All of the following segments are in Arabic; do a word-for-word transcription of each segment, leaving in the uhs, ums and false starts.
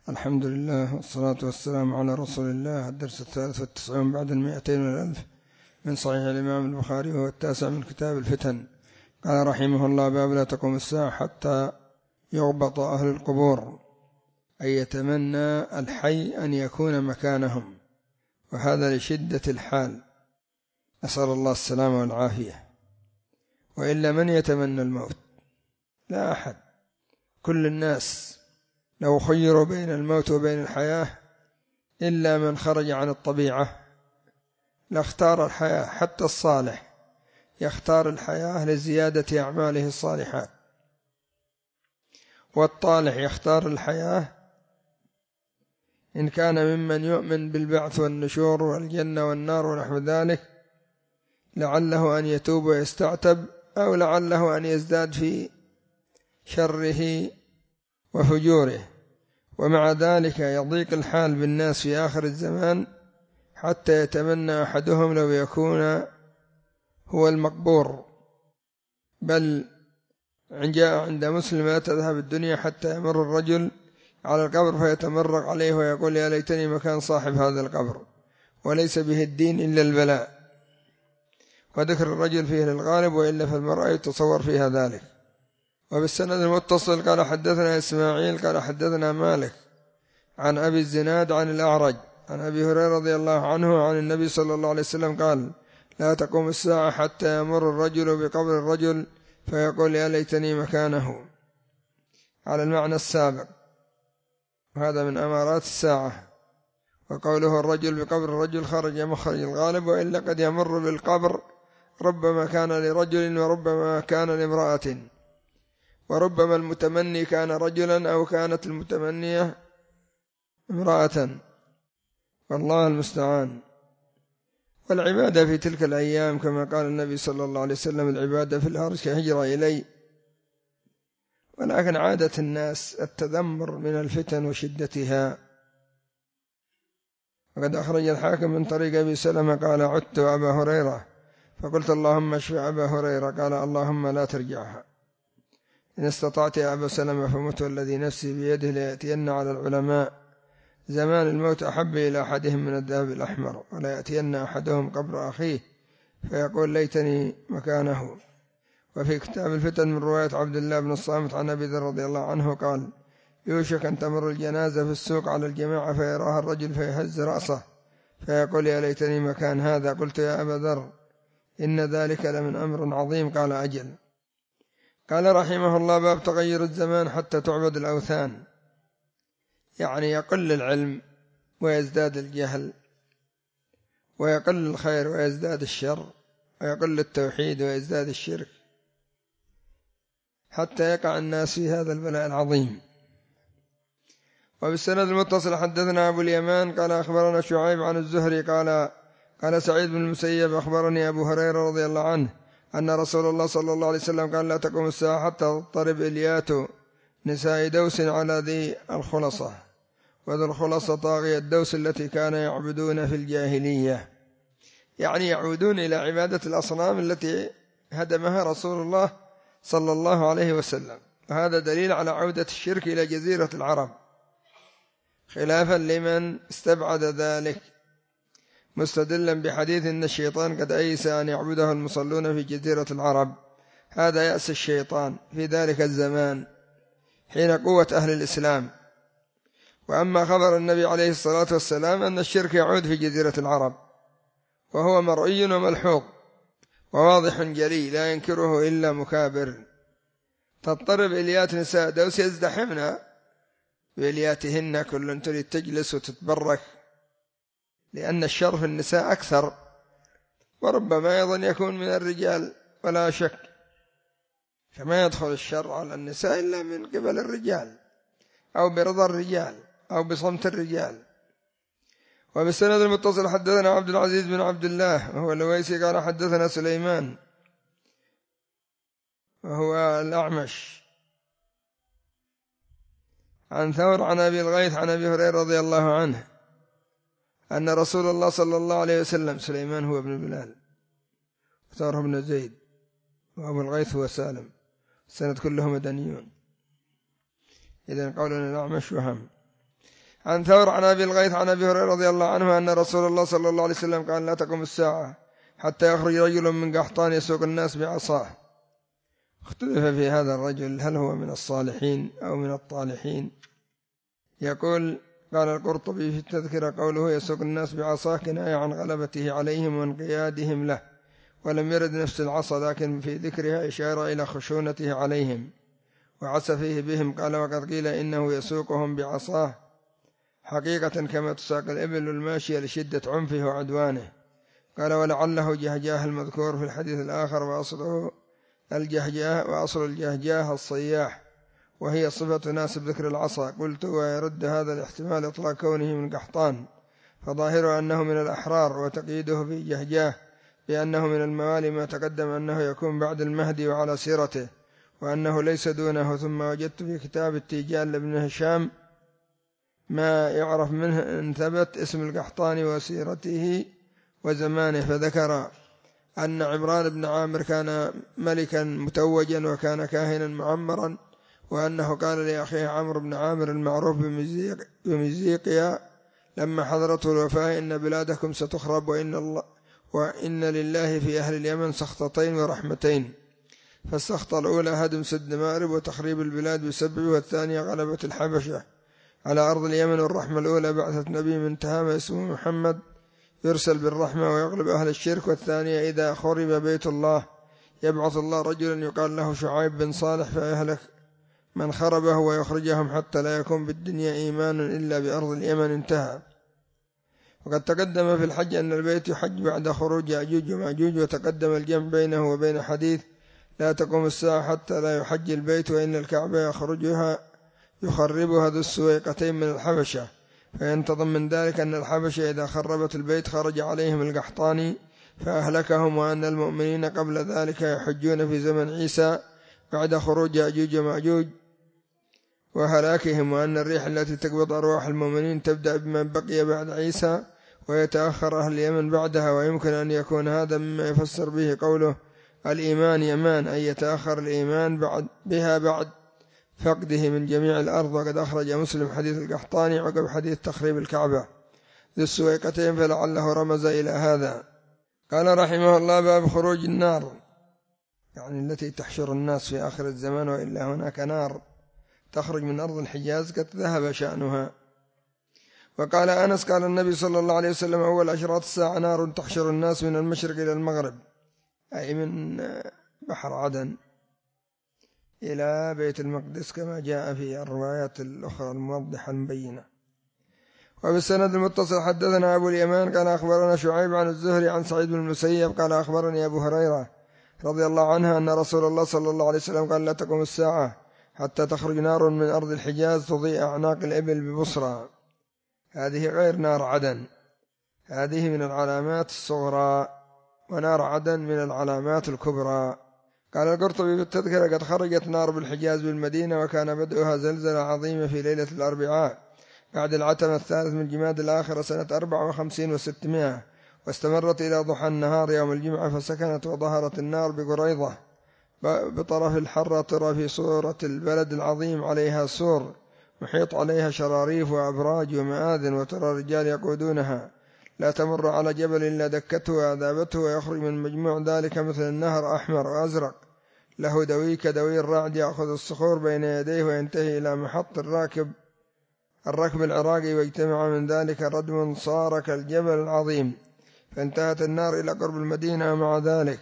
الحمد لله والصلاة والسلام على رسول الله. الدرس الثالث والتسعون بعد المئتين والألف من صحيح الإمام البخاري، وهو التاسع من كتاب الفتن. قال رحمه الله: باب لا تقوم الساعة حتى يغبط أهل القبور، أي يتمنى الحي أن يكون مكانهم، وهذا لشدة الحال، نسأل الله السلامة والعافية. وإلا من يتمنى الموت؟ لا أحد. كل الناس لو خيروا بين الموت وبين الحياة إلا من خرج عن الطبيعة لاختار الحياة. حتى الصالح يختار الحياة لزيادة أعماله الصالحات، والطالح يختار الحياة إن كان ممن يؤمن بالبعث والنشور والجنة والنار ونحو ذلك، لعله أن يتوب ويستعتب، أو لعله أن يزداد في شره وفجوره. ومع ذلك يضيق الحال بالناس في آخر الزمان، حتى يتمنى أحدهم لو يكون هو المقبور. بل جاء عند مسلم: لا تذهب الدنيا حتى يمر الرجل على القبر فيتمرق عليه ويقول: يا ليتني مكان صاحب هذا القبر. وليس به الدين إلا البلاء. وذكر الرجل فيه للغالب، وإلا فالمرأة يتصور فيها ذلك. وبالسند المتصل قال حدثنا إسماعيل قال حدثنا مالك عن أبي الزناد عن الأعرج عن أبي هريرة رضي الله عنه عن النبي صلى الله عليه وسلم قال: لا تقوم الساعة حتى يمر الرجل بقبر الرجل فيقول: يا ليتني مكانه، على المعنى السابق. هذا من أمارات الساعة. وقوله الرجل بقبر الرجل خرج مخرج الغالب، وإلا قد يمر بالقبر ربما كان لرجل وربما كان لامرأة، وربما المتمني كان رجلا أو كانت المتمنية امرأة، والله المستعان. والعبادة في تلك الأيام كما قال النبي صلى الله عليه وسلم: العبادة في الأرض كهجرة إلي. ولكن عادة الناس التذمر من الفتن وشدتها. وقد أخرج الحاكم من طريق أبي سلمة قال: عدت أبا هريرة فقلت: اللهم اشف أبا هريرة. قال: اللهم لا ترجعها، إن استطعت يا أبا سلمة فمت والذي نفسي بيده ليأتين على العلماء زمان الموت أحب إلى أحدهم من الذهب الأحمر، ولا يأتين أحدهم قبر أخيه فيقول: ليتني مكانه. وفي كتاب الفتن من رواية عبد الله بن الصامت عن أبي ذر رضي الله عنه قال: يوشك أن تمر الجنازة في السوق على الجماعة فيراها الرجل فيهز رأسه فيقول: يا ليتني مكان هذا. قلت: يا أبا ذر، إن ذلك لمن أمر عظيم. قال: أجل. قال رحمه الله: باب تغير الزمان حتى تعبد الأوثان، يعني يقل العلم ويزداد الجهل، ويقل الخير ويزداد الشر، ويقل التوحيد ويزداد الشرك، حتى يقع الناس في هذا البلاء العظيم. وبالسند المتصل حدثنا أبو اليمان قال أخبرنا شعيب عن الزهري قال قال سعيد بن المسيب أخبرني أبو هريرة رضي الله عنه أن رسول الله صلى الله عليه وسلم قال: لا تقوم الساعة حتى تضطرب إليات نساء دوس على ذي الخلصة. وذو الخلصة طاغية الدوس التي كان يعبدون في الجاهلية، يعني يعودون إلى عبادة الأصنام التي هدمها رسول الله صلى الله عليه وسلم. وهذا دليل على عودة الشرك إلى جزيرة العرب، خلافا لمن استبعد ذلك، مستدلا بحديث إن الشيطان قد أيس أن يعبده المصلون في جزيرة العرب. هذا يأس الشيطان في ذلك الزمان حين قوة أهل الإسلام. وأما خبر النبي عليه الصلاة والسلام أن الشرك يعود في جزيرة العرب، وهو مرئي وملحوظ وواضح جلي لا ينكره إلا مكابر. تضطرب إليات نساء دوس يزدحمن بإلياتهن، كل تريد تجلس وتتبرك، لأن الشر في النساء أكثر، وربما أيضا يكون من الرجال ولا شك، فما يدخل الشر على النساء إلا من قبل الرجال، أو برضا الرجال، أو بصمت الرجال. وبالسند المتصل حدثنا عبد العزيز بن عبد الله وهو اللويسي قال حدثنا سليمان وهو الأعمش عن ثور عن أبي الغيث عن أبي هريرة رضي الله عنه أن رسول الله صلى الله عليه وسلم، سليمان هو ابن بلال، ثور بن زيد، وأبو الغيث هو سالم، السند كلهم مدنيون. إذن قولنا الأعمش وهم. عن ثور عن أبي الغيث عن أبي هريرة رضي الله عنه أن رسول الله صلى الله عليه وسلم قال لا تقوم الساعة حتى يخرج رجل من قحطان يسوق الناس بعصاه. اختلف في هذا الرجل هل هو من الصالحين أو من الطالحين. يقول قال القرطبي في التذكرة قوله يسوق الناس بعصاه كناية عن غلبته عليهم وانقيادهم له، ولم يرد نفس العصا، لكن في ذكرها إشارة إلى خشونته عليهم وعسى فيه بهم. قال وقد قيل إنه يسوقهم بعصاه حقيقة كما تساق الإبل الماشية لشدة عنفه وعدوانه. قال ولعله جهجاه المذكور في الحديث الآخر وأصله الجهجاه وأصل الجهجاه الصياح، وهي صفة تناسب ذكر العصا. قلت ويرد هذا الاحتمال إطلاق كونه من قحطان، فظاهره أنه من الأحرار، وتقييده في جهجاه بأنه من الموالي ما تقدم أنه يكون بعد المهدي وعلى سيرته، وأنه ليس دونه. ثم وجدت في كتاب التيجان لابن هشام ما يعرف منه إن ثبت اسم القحطاني وسيرته وزمانه، فذكر أن عمران بن عامر كان ملكا متوجا وكان كاهنا معمرا، وأنه قال لأخيه عمرو بن عامر المعروف بمزيق بمزيقيا لما حضرته الوفاة إن بلادكم ستخرب، وإن, الله وإن لله في أهل اليمن سخطتين ورحمتين، فالسخطة الأولى هدم سد مأرب وتخريب البلاد بسببه، والثانية غلبة الحبشة على أرض اليمن. والرحمة الأولى بعثة نبي من تهامة اسمه محمد يرسل بالرحمة ويغلب أهل الشرك، والثانية إذا خرب بيت الله يبعث الله رجلا يقال له شعيب بن صالح فيهلك من خربه ويخرجهم حتى لا يكون بالدنيا إيمان إلا بأرض اليمن. انتهى. وقد تقدم في الحج أن البيت يحج بعد خروج يأجوج ومأجوج، وتقدم الجمع بينه وبين حديث لا تقوم الساعة حتى لا يحج البيت، وإن الكعبة يخرجها يخربها ذو السويقتين من الحبشة، فينتظم من ذلك أن الحبشة إذا خربت البيت خرج عليهم القحطاني فأهلكهم، وأن المؤمنين قبل ذلك يحجون في زمن عيسى بعد خروج يأجوج ومأجوج وهلاكهم، وأن الريح التي تقبض أرواح المؤمنين تبدأ بمن بقي بعد عيسى ويتأخر أهل اليمن بعدها. ويمكن أن يكون هذا مما يفسر به قوله الإيمان يمان، أي يتأخر الإيمان بعد بها بعد فقده من جميع الأرض. وقد أخرج مسلم حديث القحطاني عقب حديث تخريب الكعبة ذي السويقتين، فلعله رمز إلى هذا. قال رحمه الله باب خروج النار، يعني التي تحشر الناس في آخر الزمان، وإلا هناك نار تخرج من أرض الحجاز قد ذهب شأنها. وقال أنس قال النبي صلى الله عليه وسلم أول أشراط الساعة نار تحشر الناس من المشرق إلى المغرب، أي من بحر عدن إلى بيت المقدس كما جاء في الروايات الأخرى الموضحة المبينة. وبالسند المتصل حدثنا أبو اليمان قال أخبرنا شعيب عن الزهري عن سعيد بن المسيب قال أخبرني أبو هريرة رضي الله عنه أن رسول الله صلى الله عليه وسلم قال لا تقوم الساعة حتى تخرج نار من أرض الحجاز تضيء أعناق الإبل ببصرى. هذه غير نار عدن، هذه من العلامات الصغرى، ونار عدن من العلامات الكبرى. قال القرطبي في التذكرة قد خرجت نار بالحجاز بالمدينة، وكان بدءها زلزلة عظيمة في ليلة الأربعاء بعد العتمة الثالث من جماد الآخرة سنة أربعة وخمسين وستمائة، واستمرت إلى ضحى النهار يوم الجمعة، فسكنت وظهرت النار بقريضة بطرف الحرة ترى في صورة البلد العظيم عليها سور محيط عليها شراريف وأبراج ومآذن، وترى الرجال يقودونها لا تمر على جبل إلا دكته وأذابته، ويخرج من مجموع ذلك مثل النهر أحمر وأزرق له دوي كدوي الرعد يأخذ الصخور بين يديه وينتهي إلى محط الراكب الركب العراقي، واجتمع من ذلك ردم صار كالجبل العظيم، فانتهت النار إلى قرب المدينة. ومع ذلك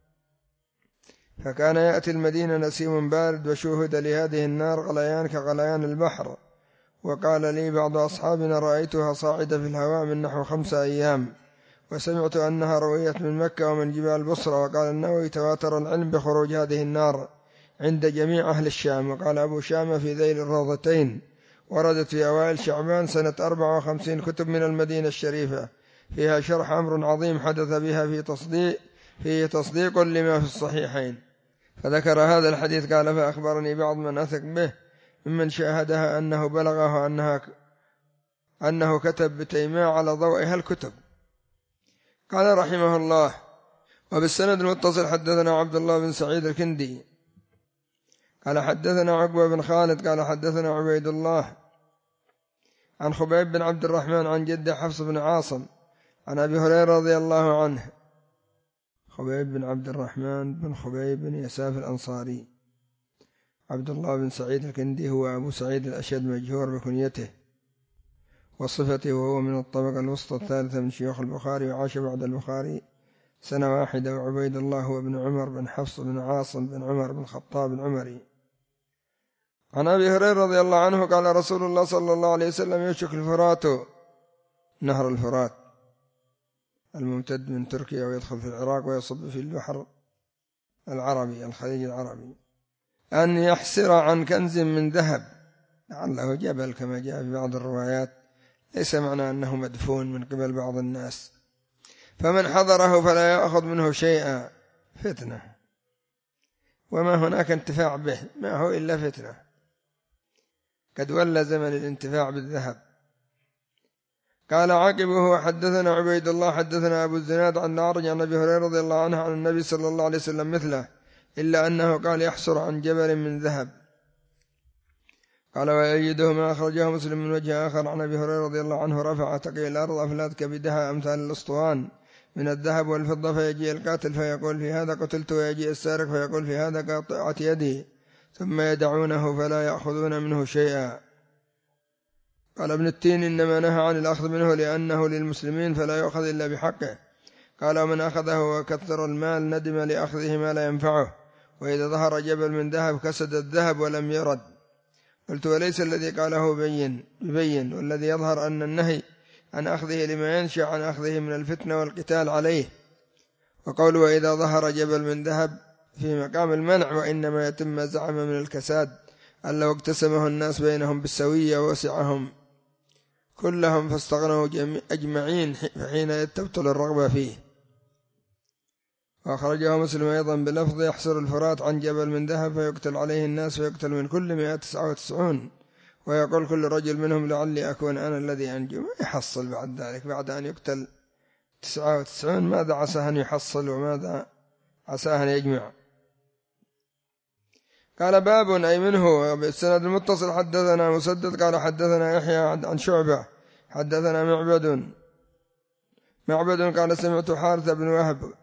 فكان يأتي المدينة نسيم بارد، وشوهد لهذه النار غليان كغليان البحر. وقال لي بعض أصحابنا رأيتها صاعدة في الهواء من نحو خمسة أيام، وسمعت أنها رويت من مكة ومن جبال بصرة. وقال النووي تواتر العلم بخروج هذه النار عند جميع أهل الشام. وقال أبو شامة في ذيل الروضتين وردت في أوائل شعبان سنة أربعة وخمسين كتب من المدينة الشريفة فيها شرح أمر عظيم حدث بها في تصديق فيه تصديق لما في الصحيحين. فذكر هذا الحديث قال فأخبرني بعض من أثق به ممن شاهدها أنه بلغه أنها أنه كتب بتيماء على ضوئها الكتب. قال رحمه الله وبالسند المتصل حدثنا عبد الله بن سعيد الكندي قال حدثنا عقبة بن خالد قال حدثنا عبيد الله عن خبيب بن عبد الرحمن عن جده حفص بن عاصم عن أبي هريرة رضي الله عنه. خبيب بن عبد الرحمن بن خبيب بن يساف الأنصاري عبد الله بن سعيد الكندي هو أبو سعيد الأشد مجهور بكنيته وصفته، وهو من الطبقة الوسطى الثالثة من شيوخ البخاري، وعاش بعد البخاري سنة واحدة. وعبيد الله هو ابن عمر بن حفص بن عاصم بن عمر بن الخطاب العمري. عن أبي هريرة رضي الله عنه قال رسول الله صلى الله عليه وسلم: يشك الفرات، نهر الفرات الممتد من تركيا ويدخل في العراق ويصب في البحر العربي الخليج العربي، أن يحسر عن كنز من ذهب، لعله جبل كما جاء في بعض الروايات، ليس معنى أنه مدفون من قبل بعض الناس، فمن حضره فلا يأخذ منه شيئا، فتنة، وما هناك انتفاع به، ما هو إلا فتنة، قد ولى زمن الانتفاع بالذهب. قال عاقبه: حدثنا عبيد الله حدثنا أبو الزناد عن الأعرج عن أبي هريرة رضي الله عنه عن النبي صلى الله عليه وسلم مثله، إلا أنه قال: يحسر عن جبل من ذهب. قال: ويأيده ما أخرجه مسلم من وجه آخر عن أبي هريرة رضي الله عنه: رفع تقي الأرض أفلات كبدها أمثال الأسطوان من الذهب والفضة، فيجيء القاتل فيقول: في هذا قتلت، ويجيء السارق فيقول: في هذا قطعت يدي، ثم يدعونه فلا يأخذون منه شيئا. قال ابن التين: إنما نهى عن الأخذ منه لأنه للمسلمين فلا يأخذ إلا بحقه. قال: ومن أخذه وكثر المال ندم لأخذه ما لا ينفعه، وإذا ظهر جبل من ذهب كسد الذهب ولم يرد. قلت: وليس الذي قاله بين ببين، والذي يظهر أن النهي عن أخذه لما ينشأ عن أخذه من الفتنة والقتال عليه. وقوله: وإذا ظهر جبل من ذهب في مقام المنع، وإنما يتم ما زعم من الكساد أن لو اقتسمه الناس بينهم بالسوية ووسعهم كلهم فاستغنوا أجمعين، فحين تبطل الرغبة فيه. وأخرجه مسلم أيضا بلفظ: يحسر الفرات عن جبل من ذهب فيقتل عليه الناس، فيقتل من كل مئة تسعة وتسعون، ويقول كل رجل منهم: لعلي أكون أنا الذي أنجو. ما يحصل بعد ذلك، بعد أن يقتل تسعة وتسعون ماذا عساه أن يحصل وماذا عساه أن يجمع؟ قال: باب أي منه. بالسند المتصل حدثنا مسدد قال حدثنا يحيى عن شعبة حدثنا معبد معبد قال: سمعت حارث بن وهب،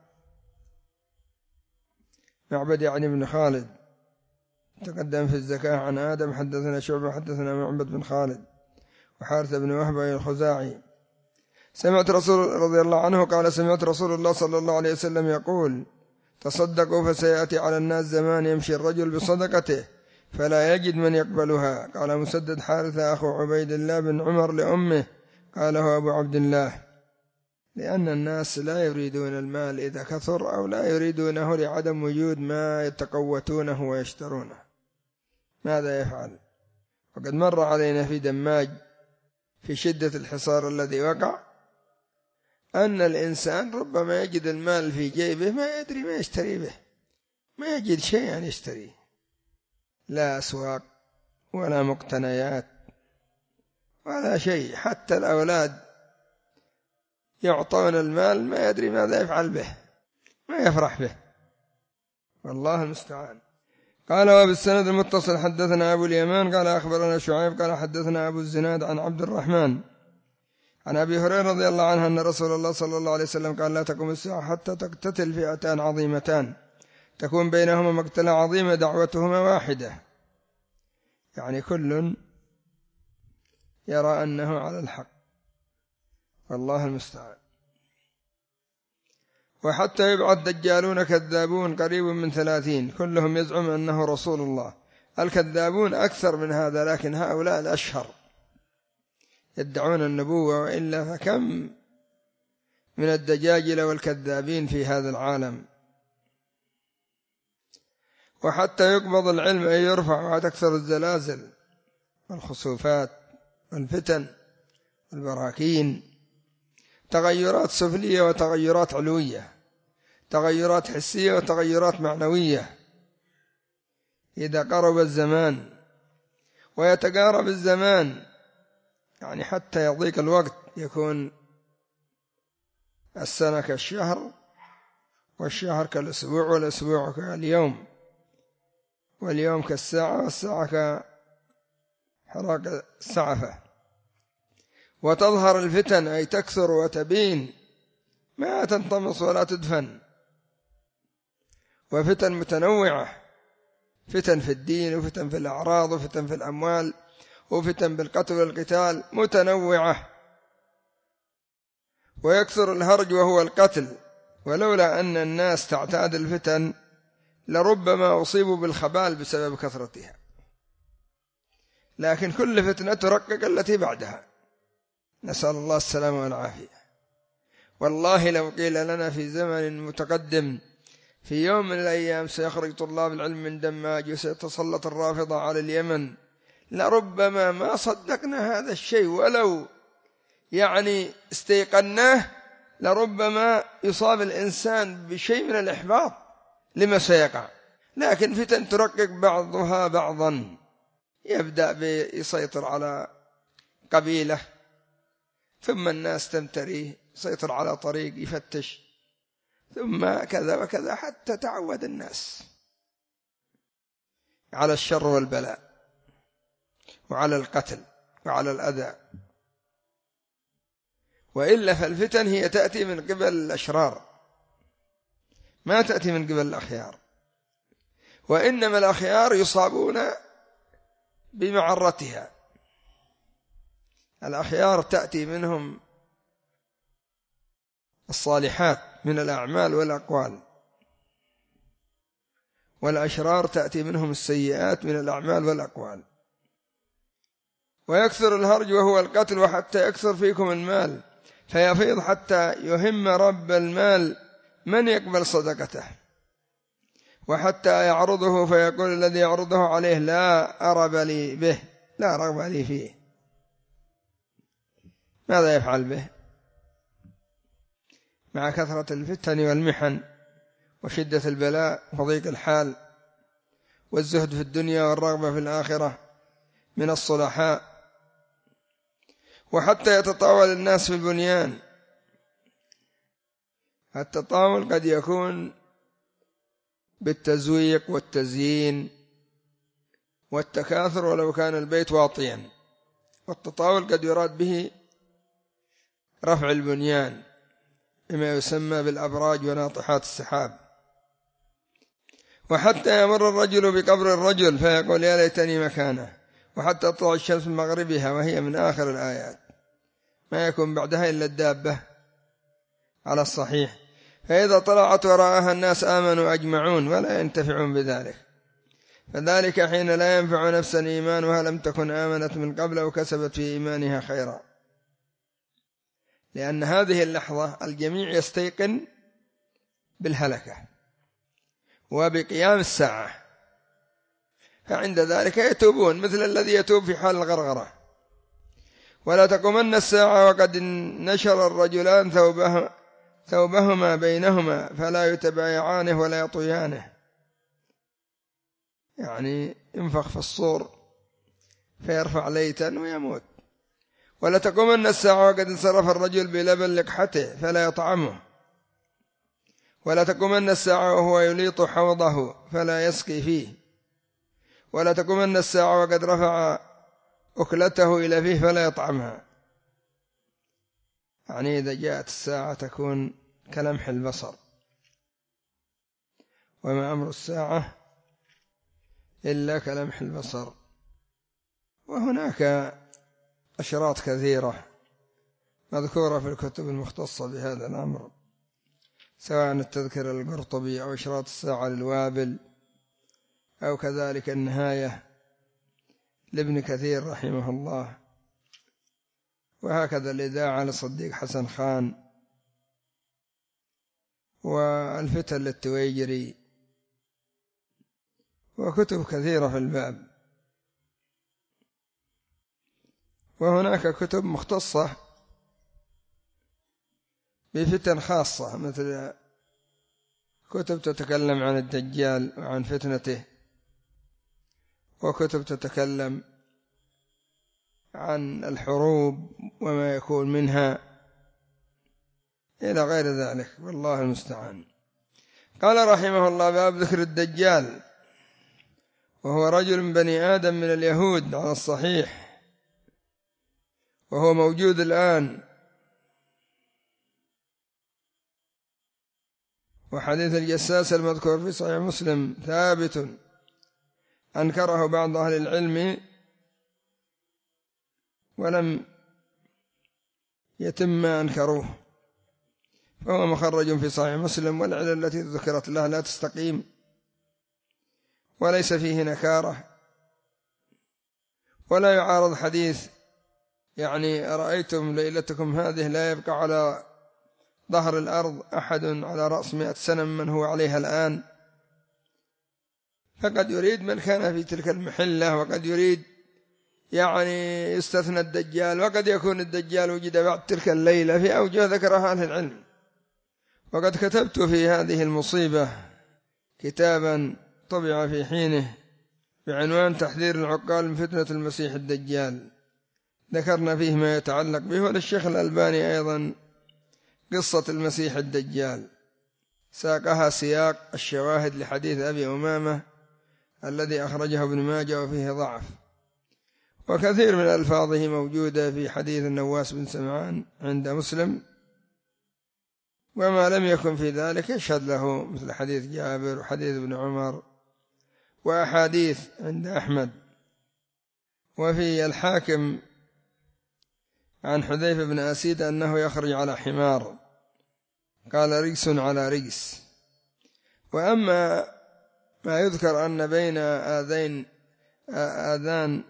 معبد يعني بن خالد تقدم في الزكاة عن آدم، حدثنا شعبة حدثنا معبد بن خالد، وحارث بن وهب الخزاعي. سمعت رسول رضي الله عنه قال: سمعت رسول الله صلى الله عليه وسلم يقول: تصدقوا فسيأتي على الناس زمان يمشي الرجل بصدقته فلا يجد من يقبلها. قال مسدد: حارثة أخو عبيد الله بن عمر لأمه، قاله أبو عبد الله، لأن الناس لا يريدون المال إذا كثر، أو لا يريدونه لعدم وجود ما يتقوتونه ويشترونه. ماذا يفعل؟ وقد مر علينا في دماج في شدة الحصار الذي وقع أن الإنسان ربما يجد المال في جيبه ما يدري ما يشتري به، ما يجد شيئا يشتريه، لا أسواق ولا مقتنيات ولا شيء، حتى الأولاد يعطون المال ما يدري ماذا يفعل به، ما يفرح به، والله المستعان. قال: وبالسند المتصل حدثنا أبو اليمان قال أخبرنا شعيب قال حدثنا أبو الزناد عن عبد الرحمن عن أبي هريرة رضي الله عنه أن رسول الله صلى الله عليه وسلم قال: لا تقوم الساعة حتى تقتتل فئتان عظيمتان تكون بينهما مقتلة عظيمة دعوتهما واحدة، يعني كل يرى أنه على الحق، والله المستعان. وحتى يبعث دجالون كذابون قريب من ثلاثين كلهم يزعم أنه رسول الله. الكذابون أكثر من هذا، لكن هؤلاء الأشهر يدعون النبوة، وإلا فكم من الدجاجلة والكذابين في هذا العالم. وحتى يقبض العلم أن يرفع، وتكثر الزلازل والخسوفات والفتن والبراكين، تغيرات سفلية وتغيرات علوية، تغيرات حسية وتغيرات معنوية. إذا قرب الزمان ويتقارب الزمان، يعني حتى يضيق الوقت، يكون السنة كالشهر، والشهر كالأسبوع، والأسبوع كاليوم، واليوم كالساعة، والساعة كحراك السعفة. وتظهر الفتن أي تكثر وتبين ما تنطمس ولا تدفن، وفتن متنوعة، فتن في الدين وفتن في الأعراض وفتن في الأموال وفتن بالقتل والقتال متنوعة، ويكثر الهرج وهو القتل، ولولا أن الناس تعتاد الفتن لربما أصيبوا بالخبال بسبب كثرتها، لكن كل فتنة ترقق التي بعدها، نسأل الله السلامة والعافية. والله لو قيل لنا في زمن متقدم في يوم من الأيام سيخرج طلاب العلم من دماج وسيتسلط الرافضة على اليمن، لربما ما صدقنا هذا الشيء، ولو يعني استيقناه لربما يصاب الإنسان بشيء من الإحباط لما سيقع. لكن فتن ترقق بعضها بعضا، يبدأ بيسيطر على قبيلة، ثم الناس تمتريه، يسيطر على طريق، يفتش، ثم كذا وكذا، حتى تعود الناس على الشر والبلاء وعلى القتل وعلى الأذى. وإلا فالفتن هي تأتي من قبل الأشرار، ما تأتي من قبل الأخيار، وإنما الأخيار يصابون بمعرتها. الأخيار تأتي منهم الصالحات من الأعمال والأقوال، والأشرار تأتي منهم السيئات من الأعمال والأقوال. ويكثر الهرج وهو القتل، وحتى يكثر فيكم المال فيفيض حتى يهم رب المال من يقبل صدقته، وحتى يعرضه فيقول الذي يعرضه عليه لا أرب لي به، لا رغب لي فيه، ماذا يفعل به مع كثرة الفتن والمحن وشدة البلاء وضيق الحال والزهد في الدنيا والرغبة في الآخرة من الصلحاء. وحتى يتطاول الناس في البنيان، التطاول قد يكون بالتزويق والتزيين والتكاثر ولو كان البيت واطيا، والتطاول قد يراد به رفع البنيان بما يسمى بالأبراج وناطحات السحاب. وحتى يمر الرجل بقبر الرجل فيقول يا ليتني مكانه، وحتى تطلع الشمس من مغربها، وهي من آخر الآيات، ما يكون بعدها إلا الدابة على الصحيح. فإذا طلعت وراءها الناس آمنوا أجمعون ولا ينتفعون بذلك، فذلك حين لا ينفع نفسا إيمانها لم تكن آمنت من قبل وكسبت في إيمانها خيرا. لأن هذه اللحظة الجميع يستيقن بالهلكة وبقيام الساعة، فعند ذلك يتوبون مثل الذي يتوب في حال الغرغرة. ولا تقومن الساعة وقد نشر الرجلان ثوبهما, ثوبهما بينهما فلا يتبايعانه ولا يطيانه، يعني ينفخ في الصور فيرفع ليتا ويموت. ولا تقومن الساعة وقد انصرف الرجل بلبن لقحته فلا يطعمه. ولا تقومن الساعة وهو يليط حوضه فلا يسقي فيه. ولا تقومن الساعة وقد رفع أكلته إلى فيه فلا يطعمها. يعني إذا جاءت الساعة تكون كلمح البصر، وما أمر الساعة إلا كلمح البصر. وهناك أشراط كثيرة مذكورة في الكتب المختصة بهذا الأمر، سواء التذكرة للقرطبي أو إشراط الساعة للوابل أو كذلك النهاية لابن كثير رحمه الله، وهكذا الإذاعة لصديق حسن خان، والفتن للتويجري، وكتب كثيرة في الباب. وهناك كتب مختصة بفتن خاصة، مثل كتب تتكلم عن الدجال وعن فتنته، وكتب تتكلم عن الحروب وما يكون منها إلى غير ذلك، والله المستعان. قال رحمه الله باب ذكر الدجال، وهو رجل من بني آدم من اليهود على الصحيح، وهو موجود الآن. وحديث الجساس المذكور في صحيح مسلم ثابت، أنكره بعض أهل العلم ولم يتم ما أنكروه، فهو مخرج في صحيح مسلم، والعلل التي ذكرت له لا تستقيم وليس فيه نكارة ولا يعارض حديث يعني أرأيتم ليلتكم هذه لا يبقى على ظهر الأرض أحد على رأس مئة سنة من هو عليها الآن، فقد يريد من كان في تلك المحلة، وقد يريد يعني يستثنى الدجال، وقد يكون الدجال وجد بعد تلك الليلة في أوجه ذكرها أهل العلم. وقد كتبت في هذه المصيبة كتابا طبع في حينه بعنوان تحذير العقال من فتنة المسيح الدجال، ذكرنا فيه ما يتعلق به، وللشيخ الألباني أيضا قصة المسيح الدجال ساقها سياق الشواهد لحديث أبي أمامة الذي أخرجه ابن ماجه وفيه ضعف، وكثير من ألفاظه موجودة في حديث النواس بن سمعان عند مسلم، وما لم يكن في ذلك يشهد له مثل حديث جابر وحديث ابن عمر وأحاديث عند أحمد. وفي الحاكم عن حذيفة بن أسيد أنه يخرج على حمار، قال رجس على رجس. وأما ما يذكر أن بين آذين آذان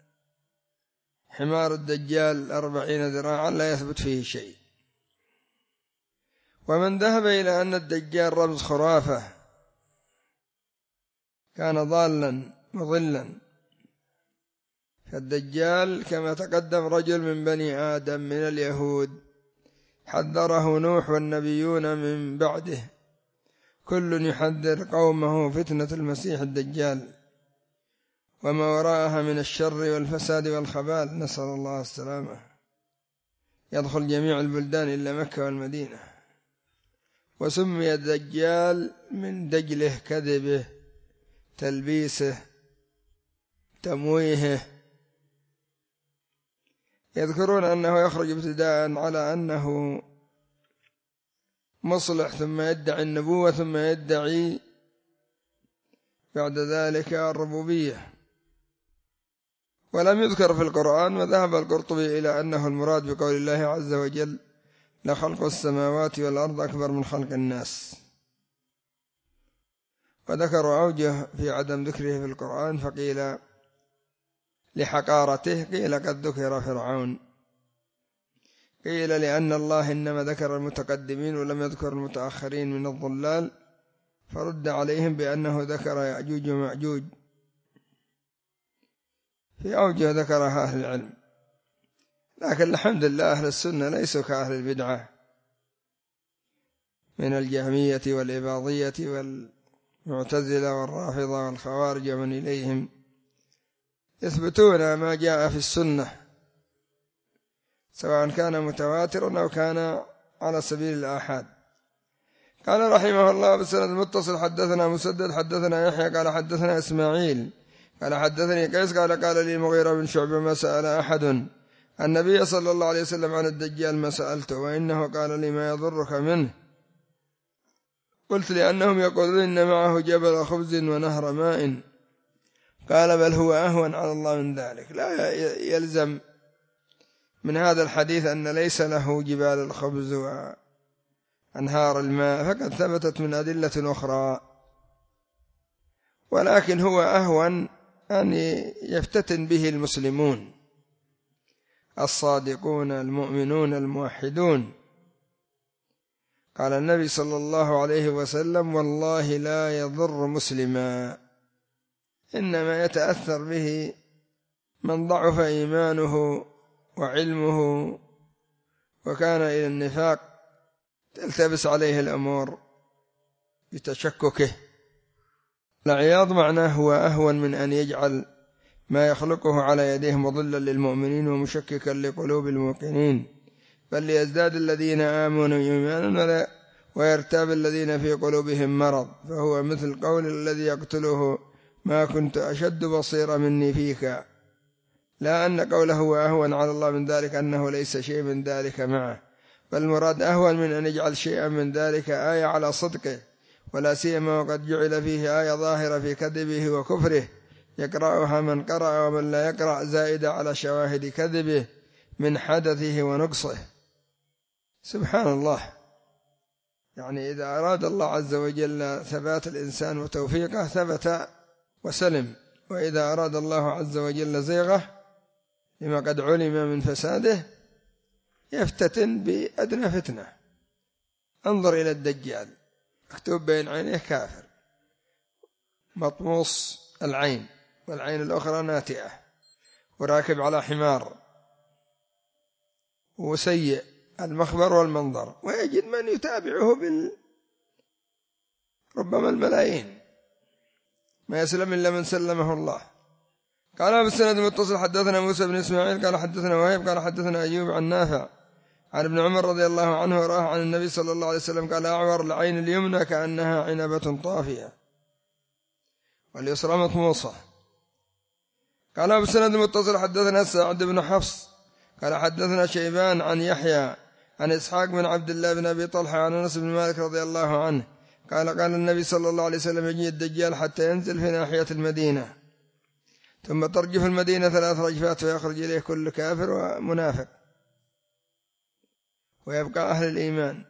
حمار الدجال أربعين ذراعا لا يثبت فيه شيء. ومن ذهب إلى أن الدجال رمز خرافة كان ضالا مضلا، فالدجال كما تقدم رجل من بني آدم من اليهود حذره نوح والنبيون من بعده، كل يحذر قومه فتنة المسيح الدجال وما وراءها من الشر والفساد والخبال، نسأل الله السلامة، يدخل جميع البلدان إلا مكة والمدينة. وسمي الدجال من دجله كذبه تلبيسه تمويهه. يذكرون أنه يخرج ابتداء على أنه مصلح، ثم يدعي النبوة، ثم يدعي بعد ذلك الربوبية، ولم يذكر في القرآن. وذهب القرطبي إلى أنه المراد بقول الله عز وجل لخلق السماوات والأرض أكبر من خلق الناس، وذكروا أوجه في عدم ذكره في القرآن، فقيل لحقارته، قيل قد ذكر فرعون، قيل لأن الله إنما ذكر المتقدمين ولم يذكر المتأخرين من الضلال، فرد عليهم بأنه ذكر يأجوج ومأجوج، في أوجه ذكرها أهل العلم. لكن الحمد لله أهل السنة ليسوا كأهل البدعة من الجهمية والإباضية والمعتزلة والرافضة والخوارج ومن إليهم، يثبتون ما جاء في السنة سواء كان متواترا أو كان على سبيل الآحاد. قال رحمه الله بالسند المتصل حدثنا مسدد حدثنا يحيى قال حدثنا إسماعيل قال حدثني قيس قال قال لي المغيرة بن شعبة ما سأل أحد النبي صلى الله عليه وسلم عن الدجال ما سألته، وإنه قال لي ما يضرك منه؟ قلت لأنهم يقولون إن معه جبل خبز ونهر ماء. قال بل هو أهون على الله من ذلك. لا يلزم من هذا الحديث أن ليس له جبال الخبز وأنهار الماء، فقد ثبتت من أدلة أخرى، ولكن هو أهون أن يفتتن به المسلمون الصادقون المؤمنون الموحدون. قال النبي صلى الله عليه وسلم والله لا يضر مسلما، إنما يتأثر به من ضعف إيمانه وعلمه وكان إلى النفاق تلتبس عليه الأمور بتشككه. العياض معناه هو أهون من أن يجعل ما يخلقه على يديه مضلا للمؤمنين ومشككا لقلوب الموقنين، بل ليزداد الذين آمنوا إيمانا ويرتاب الذين في قلوبهم مرض، فهو مثل قول الذي يقتله ما كنت أشد بصيرا مني فيك لا أن قوله هو أهون على الله من ذلك أنه ليس شيء من ذلك معه، بل المراد أهون من أن يجعل شيئا من ذلك آية على صدقه، ولا سيما وقد جعل فيه آية ظاهرة في كذبه وكفره يقرأها من قرأ ومن لا يقرأ، زائدة على شواهد كذبه من حدثه ونقصه. سبحان الله. يعني إذا أراد الله عز وجل ثبات الإنسان وتوفيقه ثبت وسلم، وإذا أراد الله عز وجل زيغه لما قد علم من فساده يفتتن بأدنى فتنة. انظر إلى الدجال مكتوب بين عينيه كافر، مطموس العين والعين الأخرى ناتئة، وراكب على حمار، وسيء المخبر والمنظر، ويجد من يتابعه بال ربما الملايين، ما يسلم إلا من سلمه الله. قال بالسند المتصل حدثنا موسى بن إسماعيل قال حدثنا وهيب قال حدثنا أيوب عن نافع عن ابن عمر رضي الله عنه وراه عن النبي صلى الله عليه وسلم قال أعور العين اليمنى كأنها عنبة طافية واليسرى مطموسة. قال بالسند المتصل حدثنا سعد بن حفص قال حدثنا شيبان عن يحيى عن إسحاق بن عبد الله بن أبي طلحة عن أنس بن مالك رضي الله عنه قال قال النبي صلى الله عليه وسلم يجي الدجال حتى ينزل في ناحية المدينة، ثم ترجف المدينة ثلاث رجفات ويخرج إليه كل كافر ومنافق، ويبقى أهل الإيمان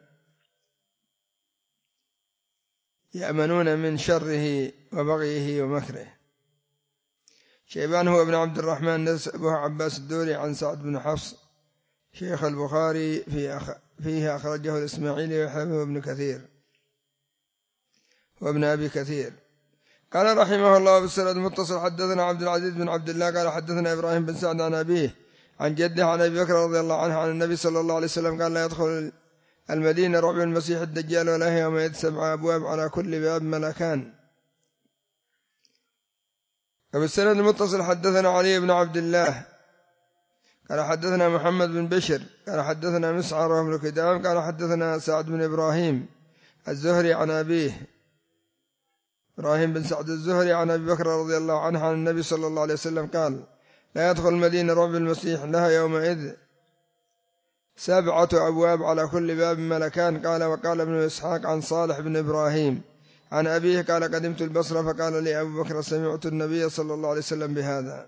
يأمنون من شره وبغيه ومكره. شيبان هو ابن عبد الرحمن نسبه عباس الدوري عن سعد بن حفص شيخ البخاري في أخ... فيه أخرجه الإسماعيلي وحبه ابن كثير وابن أبي كثير. قال رحمه الله بالسند المتصل حدثنا عبد العزيز بن عبد الله قال حدثنا إبراهيم بن سعد عن أبيه عن جده عن أبي بكر رضي الله عنه عن النبي صلى الله عليه وسلم قال لا يدخل المدينة رعب المسيح الدجال ولا هي يومئذ سبع أبواب على كل باب ملكان. فبالسند المتصل حدثنا علي بن عبد الله قال حدثنا محمد بن بشر قال حدثنا مسعر وابن كدام قال حدثنا سعد بن إبراهيم الزهري عن أبيه إبراهيم بن سعد الزهري عن أبي بكر رضي الله عنه عن النبي صلى الله عليه وسلم قال لا يدخل المدينة رعب المسيح لها يومئذ سبعة أبواب على كل باب ملكان. قال وقال ابن إسحاق عن صالح بن إبراهيم عن أبيه قال قدمت البصرة فقال لي أبو بكر سمعت النبي صلى الله عليه وسلم بهذا.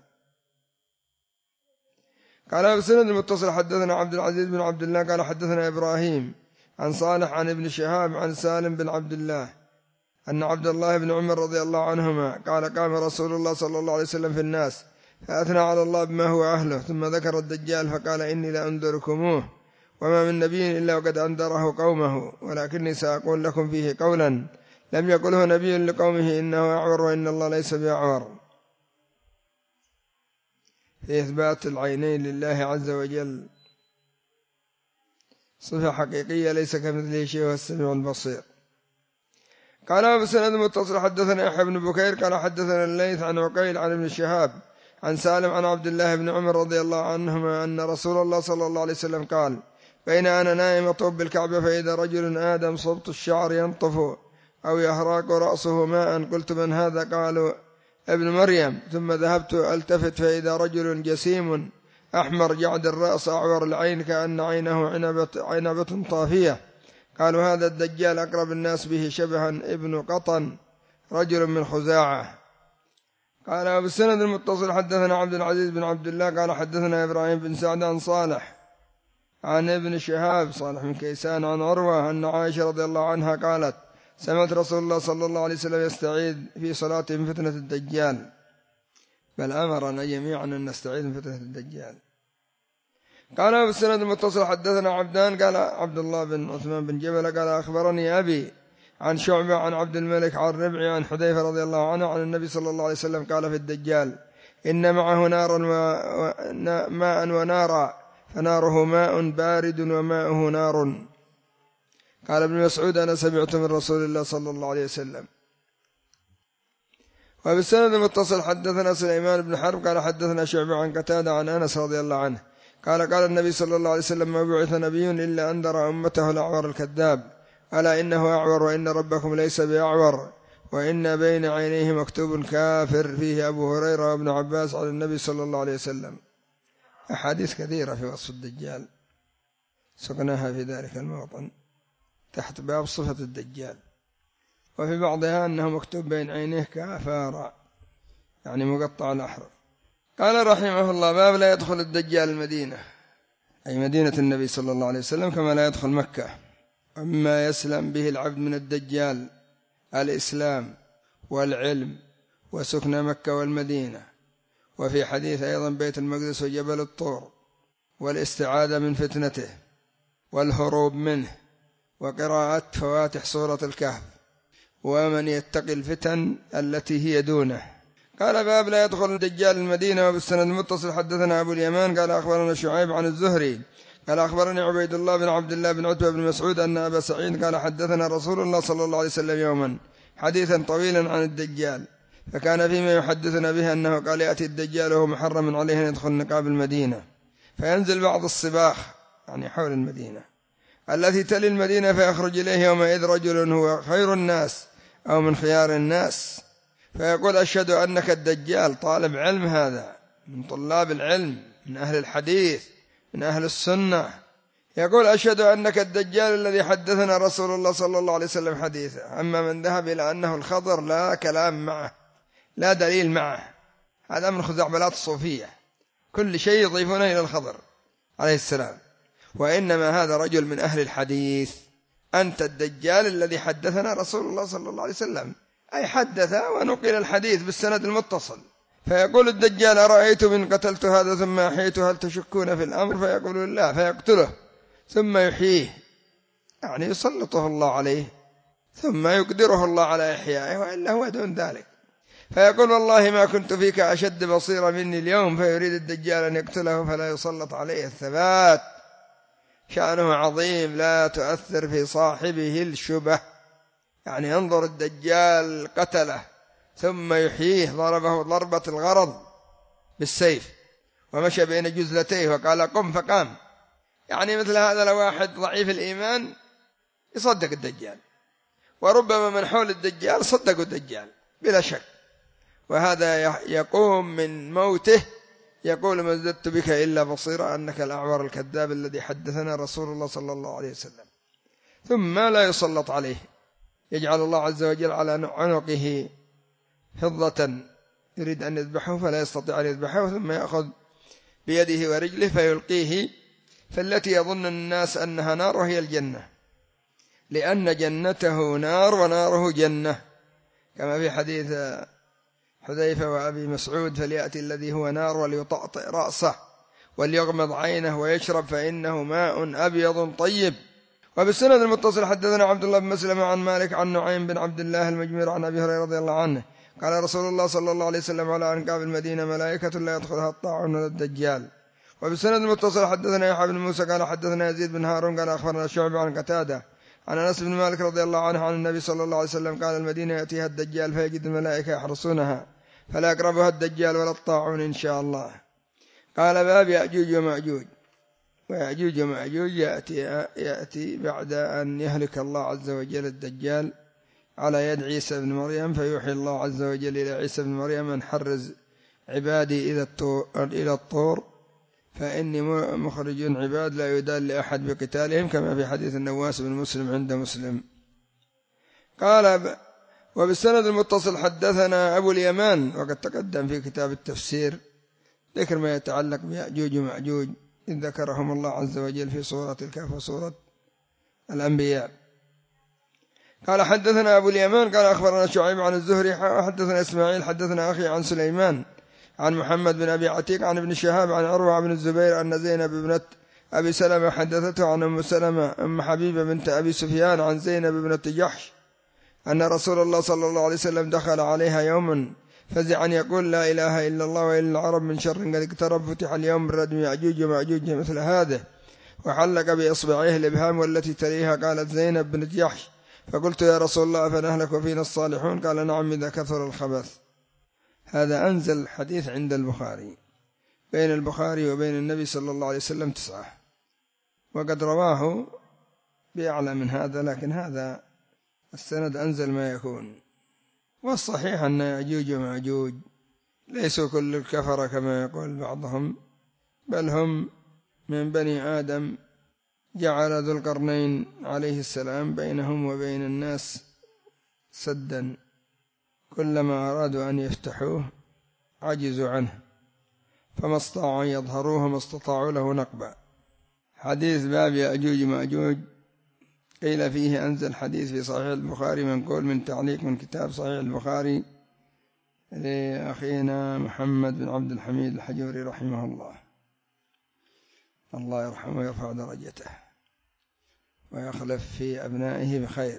قال بسند المتصل حدثنا عبد العزيز بن عبد الله قال حدثنا إبراهيم عن صالح عن ابن شهاب عن سالم بن عبد الله أن عبد الله بن عمر رضي الله عنهما قال قام رسول الله صلى الله عليه وسلم في الناس فأثنى على الله بما هو أهله، ثم ذكر الدجال فقال إني لأنذركموه وما من نبي إلا وقد أنذره قومه، ولكني سأقول لكم فيه قولا لم يقله نبي لقومه إنه أعور وإن الله ليس بأعور، في إثبات العينين لله عز وجل صفة حقيقية ليس كمثله شيء وهو السميع البصير. قال بسند متصل حدثنا يحيى بن بكير قال حدثنا الليث عن عقيل عن ابن شهاب عن سالم عن عبد الله بن عمر رضي الله عنهما أن رسول الله صلى الله عليه وسلم قال بين أنا نائم أطوب بالكعبة فإذا رجل آدم صبط الشعر ينطف أو يهراق رأسه ماء، قلت من هذا؟ قالوا ابن مريم، ثم ذهبت ألتفت فإذا رجل جسيم أحمر جعد الرأس أعور العين كأن عينه عنبة, عنبة طافية، قالوا هذا الدجال أقرب الناس به شبها ابن قطن رجل من خزاعة. قال بالسند المتصل حدثنا عبد العزيز بن عبد الله قال حدثنا إبراهيم بن سعد عن صالح عن ابن شهاب صالح من كيسان عن عروة أن عائشة رضي الله عنها قالت سمعت رسول الله صلى الله عليه وسلم يستعيذ في صلاة من فتنة الدجال، بل أمرنا جميعا أن نستعيذ من فتنة الدجال. قال بالسند المتصل حدثنا عبدان قال عبد الله بن عثمان بن جبل قال أخبرني أبي عن شعبة عن عبد الملك عن ربعي عن حذيفة رضي الله عنه عن النبي صلى الله عليه وسلم قال في الدجال إن معه نارا وماء ونارا فناره ماء بارد وماءه نار. قال ابن مسعود أنا سمعت من رسول الله صلى الله عليه وسلم. وبالسند المتصل حدثنا سليمان بن حرب قال حدثنا شعبة عن قتادة عن أنس رضي الله عنه قال قال النبي صلى الله عليه وسلم ما بعث نبي إلا أنذر أمته الأعور الكذاب، ألا إنه أعور وإن ربكم ليس بأعور وإن بين عينيه مكتوب كافر، فيه أبو هريرة وابن عباس على النبي صلى الله عليه وسلم. أحاديث كثيرة في وصف الدجال سقناها في ذلك الموطن تحت باب صفة الدجال، وفي بعضها أنه مكتوب بين عينيه كافارا يعني مقطع الأحرف. قال رحمه الله: باب لا يدخل الدجال المدينة، أي مدينة النبي صلى الله عليه وسلم، كما لا يدخل مكة. أما يسلم به العبد من الدجال الإسلام والعلم وسكن مكة والمدينة، وفي حديث أيضا بيت المقدس وجبل الطور، والاستعاذة من فتنته والهروب منه، وقراءة فواتح سورة الكهف، ومن يتقي الفتن التي هي دونه. قال: باب لا يدخل الدجال المدينة. وبالسند المتصل حدثنا أبو اليمان قال أخبرنا شعيب عن الزهري قال أخبرني عبيد الله بن عبد الله بن عتبة بن مسعود أن أبا سعيد قال حدثنا رسول الله صلى الله عليه وسلم يوما حديثا طويلا عن الدجال، فكان فيما يحدثنا به أنه قال: يأتي الدجال وهو محرم عليه أن يدخل نقاب المدينة، فينزل بعض الصباخ يعني حول المدينة التي تلي المدينة، فيخرج إليه يومئذ رجل هو خير الناس أو من خيار الناس، فيقول: أشهد أنك الدجال. طالب علم، هذا من طلاب العلم، من أهل الحديث، من أهل السنة، يقول: أشهد أنك الدجال الذي حدثنا رسول الله صلى الله عليه وسلم حديثا. أما من ذهب إلى أنه الخضر لا كلام معه، لا دليل معه، هذا من خزعبلات الصوفية، كل شيء يضيفونه إلى الخضر عليه السلام، وإنما هذا رجل من أهل الحديث. أنت الدجال الذي حدثنا رسول الله صلى الله عليه وسلم، أي حدث ونقل الحديث بالسند المتصل. فيقول الدجال: أرأيت من قتلت هذا ثم أحييته هل تشكون في الأمر؟ فيقول: لا، فيقتله ثم يحييه، يعني يسلطه الله عليه ثم يقدره الله على إحيائه، وإلا هو دون ذلك. فيقول: والله ما كنت فيك أشد بصيرة مني اليوم. فيريد الدجال أن يقتله فلا يسلط عليه الثبات، شأنه عظيم لا تؤثر في صاحبه الشبه. يعني انظر، الدجال قتله ثم يحييه، ضربه ضربة الغرض بالسيف ومشى بين جزلتيه وقال: قم، فقام. يعني مثل هذا لو واحد ضعيف الإيمان يصدق الدجال، وربما من حول الدجال صدقوا الدجال بلا شك، وهذا يقوم من موته يقول: ما زدت بك إلا بصيرا أنك الأعور الكذاب الذي حدثنا رسول الله صلى الله عليه وسلم. ثم لا يسلط عليه، يجعل الله عز وجل على عنقه فضة يريد أن يذبحه فلا يستطيع أن يذبحه، ثم يأخذ بيده ورجله فيلقيه، فالتي يظن الناس أنها نار وهي الجنة، لأن جنته نار وناره جنة، كما في حديث حذيفة وأبي مسعود: فليأتي الذي هو نار وليطأطئ رأسه وليغمض عينه ويشرب فإنه ماء أبيض طيب. وبالسند المتصل حدثنا عبد الله بن مسلم عن مالك عن نعيم بن عبد الله المجمر عن أبي هريرة رضي الله عنه قال: رسول الله صلى الله عليه وسلم: على أنقاب المدينة ملائكة لا يدخلها الطاعون ولا الدجال. وبالسند المتصل حدثنا يحيى بن موسى قال حدثنا يزيد بن هارون قال أخبرنا شعبة عن قتادة عن أنس بن مالك رضي الله عنه عن النبي صلى الله عليه وسلم قال: المدينة يأتيها الدجال فيجد الملائكة يحرسونها فلا يقربها الدجال ولا الطاعون إن شاء الله. قال: باب يأجوج ومأجوج. ويأجوج ومأجوج يأتي, يأتي بعد أن يهلك الله عز وجل الدجال على يد عيسى بن مريم، فيوحي الله عز وجل إلى عيسى بن مريم أن حرز عبادي إلى الطور فإني مخرج عباد لا يدال لأحد بقتالهم، كما في حديث النواس بن مسلم عند مسلم. قال: وبالسند المتصل حدثنا أبو اليمان، وقد تقدم في كتاب التفسير ذكر ما يتعلق بيأجوج ومأجوج إذ ذكرهم الله عز وجل في سورة الكهف وسورة الأنبياء. قال: حدثنا أبو اليمان قال أخبرنا شعيب عن الزهري حدثنا إسماعيل حدثنا أخي عن سليمان عن محمد بن أبي عتيق عن ابن شهاب عن عروة بن الزبير أن زينب بنت أبي سلمة حدثته عن أم سلمة أم حبيبة بنت أبي سفيان عن زينب بنت جحش أن رسول الله صلى الله عليه وسلم دخل عليها يوما فزعا يقول: لا إله إلا الله وإلا العرب من شر قد اقترب فتح اليوم بالردم يأجوج ومأجوج مثل هذا، وحلق بإصبعيه الإبهام والتي تليها. قالت زينب بنت جحش: فقلت: يا رسول الله فنهلك وفينا الصالحون؟ قال: نعم إذا كثر الخبث. هذا أنزل الحديث عند البخاري، بين البخاري وبين النبي صلى الله عليه وسلم تسعة، وقد رواه بأعلى من هذا، لكن هذا السند أنزل ما يكون. والصحيح أن يأجوج ومأجوج ليسوا كل الكفرة كما يقول بعضهم، بل هم من بني آدم. جعل ذو القرنين عليه السلام بينهم وبين الناس سدا، كلما أرادوا أن يفتحوه عجزوا عنه، فما استطاعوا أن يظهروه ما استطاعوا له نقبا. حديث باب يأجوج مأجوج قيل فيه أنزل حديث في صحيح البخاري منقول من تعليق من كتاب صحيح البخاري لأخينا محمد بن عبد الحميد الحجوري رحمه الله، الله يرحمه ويرفع درجته ويخلف في أبنائه بخير.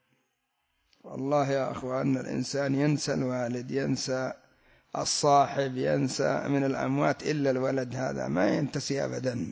والله يا أخوان الإنسان ينسى الوالد، ينسى الصاحب، ينسى من الأموات إلا الولد، هذا ما ينتسي أبدا،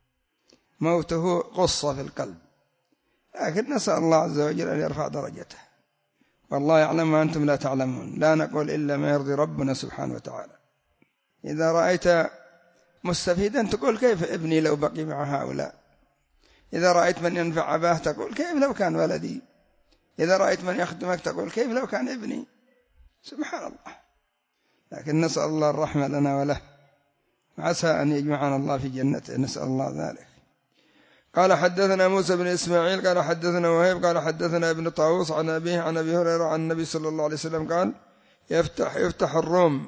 موته قصة في القلب. لكن نسأل الله عز وجل أن يرفع درجته، والله يعلم ما أنتم لا تعلمون. لا نقول إلا ما يرضي ربنا سبحانه وتعالى. إذا رأيت مستفيدا تقول كيف ابني لو بقي مع هؤلاء، إذا رأيت من ينفع أباه تقول كيف لو كان ولدي، إذا رأيت من يخدمك تقول كيف لو كان ابني. سبحان الله. لكن نسأل الله الرحمة لنا وله، عسى أن يجمعنا الله في جنته، نسأل الله ذلك. قال حدثنا موسى بن إسماعيل قال حدثنا وهيب قال حدثنا ابن طاووس عن أبيه عن أبي هريرة عن النبي صلى الله عليه وسلم قال يفتح يفتح الروم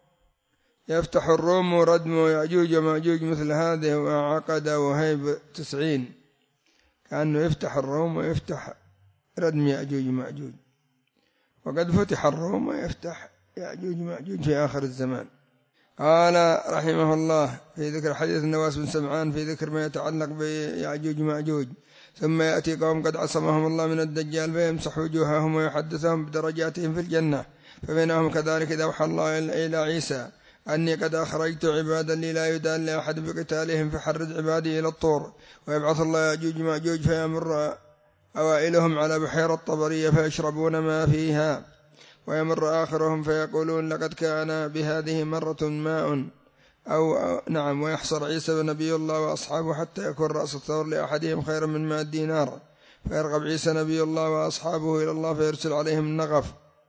يفتح الروم ردم يأجوج ومأجوج مثل هذه وعقد وهيب تسعين، كأنه يفتح الروم ويفتح ردم يأجوج ومأجوج، وقد فتح الروم ويفتح يأجوج ومأجوج في آخر الزمان. قال رحمه الله في ذكر حديث النواس بن سمعان في ذكر ما يتعلق بيأجوج ومأجوج. ثم يأتي قوم قد عصمهم الله من الدجال فيمسح وجوههم ويحدثهم بدرجاتهم في الجنة، فبينهم كذلك إذا أوحى الله إلى عيسى أني قد أخرجت عبادا لي لا يدان لأحد بقتالهم فحرد عبادي إلى الطور، ويبعث الله يأجوج ومأجوج فيمر أوائلهم على بحيرة طبرية فيشربون ما فيها، ويمر آخرهم فيقولون لقد كان بهذه مرة ماء أو, أو نعم، ويحصر عيسى نبي الله وأصحابه حتى يكون رأس الثور لأحدهم خيرا من ماء دينار، فيرغب عيسى نبي الله وأصحابه إلى الله فيرسل عليهم النغف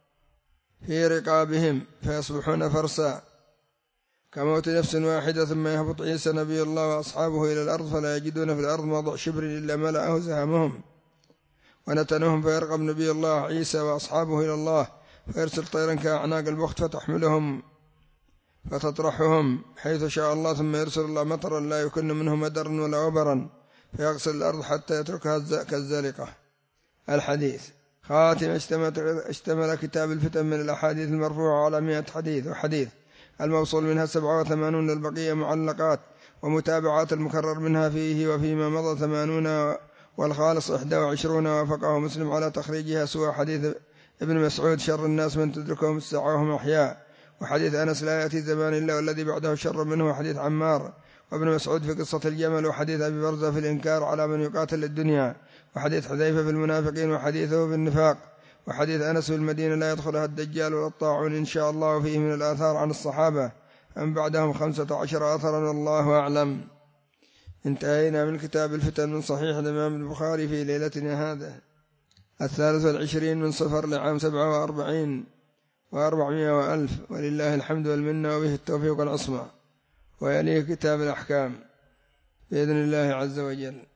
في رقابهم فيصبحون فرسا كموت نفس واحدة، ثم يهبط عيسى نبي الله وأصحابه إلى الأرض فلا يجدون في الأرض موضع شبر إلا ملأه زهمهم ونتنهم، فيرغب نبي الله عيسى وأصحابه إلى الله فيرسل طيرا كأعناق البخت فتحملهم فتطرحهم حيث شاء الله، ثم يرسل الله مطرا لا يكن منه مدرا ولا وبرا فيغسل الأرض حتى يتركها كالزلقة. الحديث خاتم. اشتمل كتاب الفتن من الأحاديث المرفوعة على مئة حديث، وحديث الموصول منها سبعة وثمانون، البقية معلقات ومتابعات المكرر منها فيه وفيما مضى ثمانون، والخالص إحدى وعشرون، وافقه مسلم على تخريجها سوى حديث ابن مسعود شر الناس من تدركهم الساعة وهم أحياء، وحديث أنس لا يأتي زمان إلا والذي بعده شر منه، وحديث عمار وابن مسعود في قصة الجمل، وحديث أبي برزة في الإنكار على من يقاتل الدنيا، وحديث حذيفة في المنافقين، وحديثه في النفاق، وحديث أنس في المدينة لا يدخلها الدجال ولا الطاعون إن شاء الله، وفيه من الآثار عن الصحابة من بعدهم خمسة عشر أثرا والله أعلم. انتهينا من كتاب الفتن من صحيح الإمام البخاري في ليلتنا هذا الثالث والعشرين من صفر لعام سبعة وأربعين وأربعمائة وألف، ولله الحمد والمنة وبه التوفيق والعصمة. ويليه كتاب الأحكام بإذن الله عز وجل.